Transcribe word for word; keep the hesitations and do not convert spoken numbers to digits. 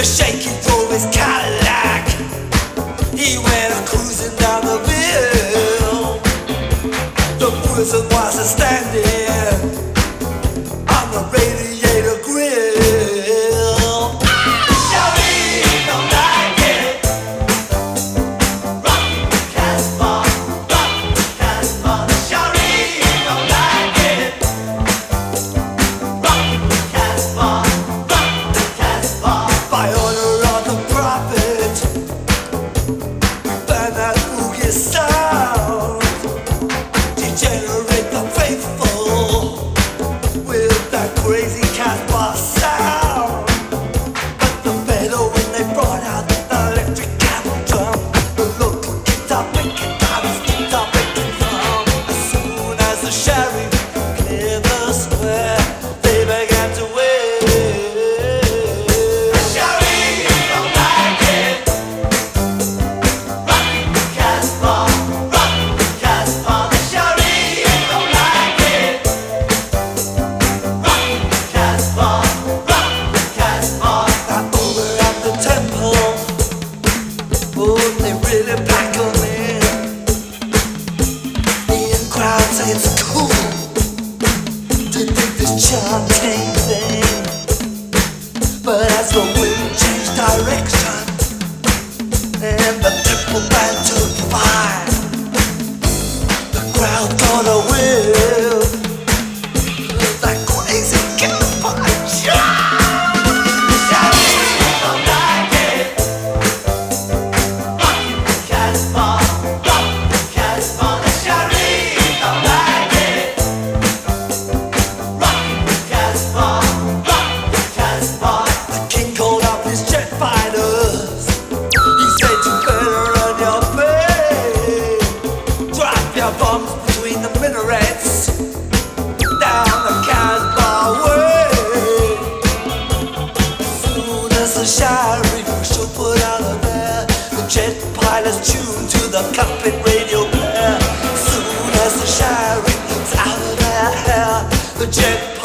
The shaky drove his Cadillac. He went cruising down the hill. The prison was a standing on the radiator grill. Shawty don't like it. Rock Casbah, rock Casbah. Shawty don't like it. Rock Casbah, rock Casbah. By order of the prophet, burn that boogie sound. Degenerate the faithful with that crazy Casbah sound. But the fatal when they brought out the electric cattle drum, the local guitar picking out his guitar picking drum. As soon as the sheriff cleared the square, they began to wait. The sheriff don't like it. Rock Casbah, rock Casbah. The sheriff don't like it. Rock Casbah, rock Casbah. Now over at the temple, oh, they really pack 'em in. The in crowd say it's cool to dig this chanting thing. But as the wind changed direction and the temple band took fire, the crowd got a whiff of that crazy Casbah shot. Shawty don't like it. Rock Casbah, rock Casbah. The shawty don't like it. Rock Casbah, rock Casbah. The king called up his jet fighters. He said you better run your play. Drop your bombs between the minarets down the Casbah way. As soon as the sheriff should put out of there, the jet pilots tuned to the cockpit radio player. As soon as the sheriff was out of their hair, the jet